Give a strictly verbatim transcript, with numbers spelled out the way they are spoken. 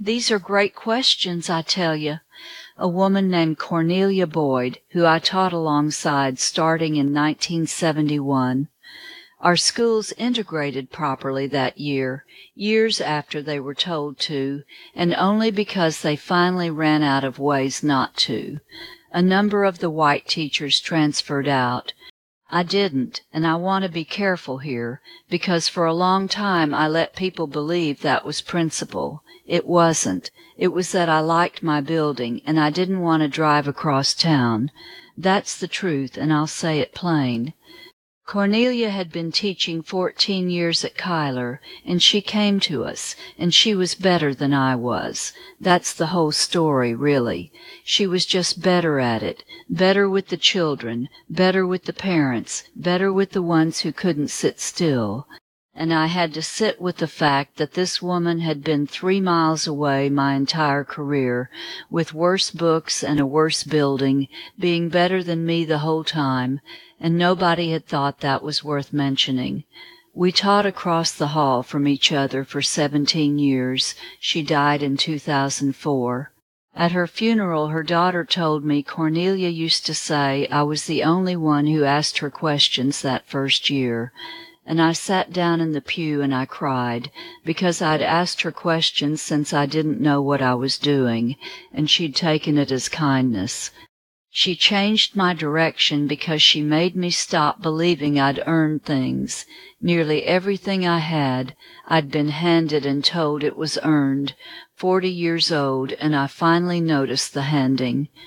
These are great questions, I tell you. A woman named Cornelia Boyd, who I taught alongside starting in nineteen seventy-one. Our schools integrated properly that year, years after they were told to, and only because they finally ran out of ways not to. A number of the white teachers transferred out. I didn't, and I want to be careful here, because for a long time I let people believe that was principle. It wasn't. It was that I liked my building, and I didn't want to drive across town. That's the truth, and I'll say it plain. Cornelia had been teaching fourteen years at Cuyler, and she came to us, and she was better than I was. That's the whole story, really. She was just better at it, better with the children, better with the parents, better with the ones who couldn't sit still. And I had to sit with the fact that this woman had been three miles away my entire career, with worse books and a worse building, being better than me the whole time, and nobody had thought that was worth mentioning. We taught across the hall from each other for seventeen years. She died in two thousand four. At her funeral, her daughter told me Cornelia used to say I was the only one who asked her questions that first year. And I sat down in the pew and I cried, because I'd asked her questions since I didn't know what I was doing, and she'd taken it as kindness. She changed my direction because she made me stop believing I'd earned things. Nearly everything I had, I'd been handed and told it was earned. Forty years old, and I finally noticed the handing.